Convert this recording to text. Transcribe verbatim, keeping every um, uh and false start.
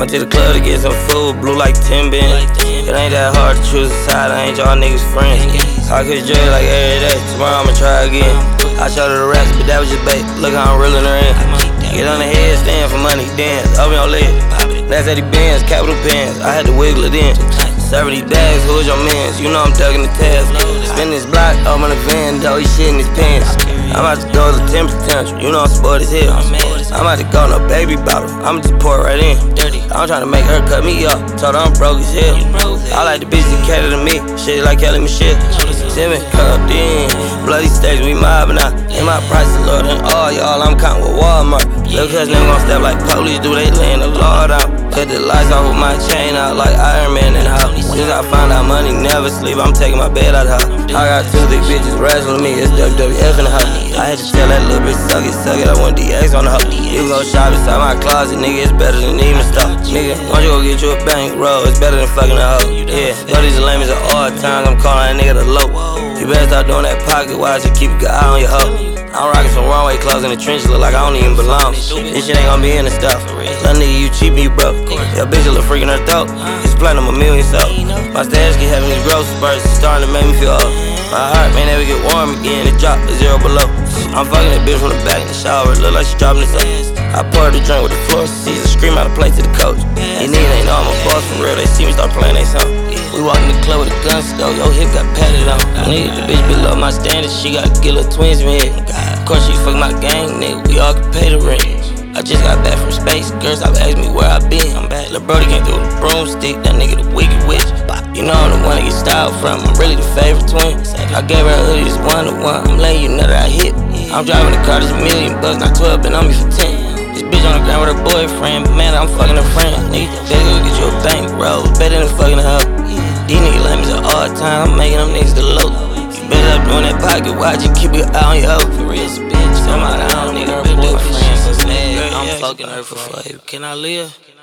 to the club to get some food, blue like ten bands. It ain't that hard to choose a side, I ain't y'all niggas friends. I could drink like every day, tomorrow I'ma try again. I showed her the rest, but that was just bait, look how I'm reeling her in. Get on the head, stand for money, dance, open your leg. That's Eddie Benz, capital pens, I had to wiggle it in. Serving these bags, who is your mans? You know I'm tugging the task. Spin this block, open the van, though he shit in his pants. I'm about to go to temper tantrum, you know I'm sport as hell. I'm about to go no baby bottle, I'ma just pour it right in. I'm tryna make her cut me up, told her I'm broke as hell. I like the bitch that cater to me, shit like Kelly Michelle. Simmons cupped in, bloody stage, we mobbing out. And my price is lower than all y'all, I'm counting with Walmart. Little cousin ain't gon' step like police do, they laying the law down. Cut the lights off with my chain out like Iron Man in the house. Since I found out money never sleep, I'm taking my bed out the house. I got two thick bitches wrestling me, it's W W F in the house. I had to tell that little bitch suck it, suck it, I want D X on the hook. You go shop inside my closet, nigga, it's better than even stuff. Nigga, why you go get you a bankroll, it's better than fucking a hoe. Yeah, but these lame as all times, I'm calling that nigga the low. You better start doing that pocket watch and keep a good eye on your hoe. I'm rocking some runway clothes in the trenches, look like I don't even belong. This shit ain't gon' be in the stuff. Little nigga, you cheap and you broke. Your bitch a little freak in her throat. It's platinum a million so. My stash get having these growth spurts, it's starting to make me feel old. My heart may never get warm again, it dropped to zero below. I'm fucking that bitch from the back in the shower, it look like she dropping this up. I poured the drink with the floor seats, scream out a plate to the coach. These niggas ain't know I'm a boss for real, they see me start playing they song. We walk in the club with a gun stove, your hip got patted on. Nigga, the bitch below my standards, she got get little twins in me. Of course she fuck my gang, nigga, we all can pay the rent. I just got back from space, girls stop asking me where I been. I'm back, lil' brody came through with a broomstick, that nigga the wicked witch. You know I'm the one to get styled from, I'm really the favorite twin. I gave her a hoodie, just one to one, I'm letting you know that I hit. I'm driving a car, this a million bucks, not twelve, been on me for ten. This bitch on the ground with her boyfriend, but man, I'm fucking her friend. Nigga, better go get you a bankroll, better than fucking a hoe. These niggas lame as all the time, I'm making them niggas the low. You better up doing that pocket watch and keep your eye on your hoe. For real, bitch, somehow I don't need her boyfriend, but man, I'm fucking her for flavor. Can I live?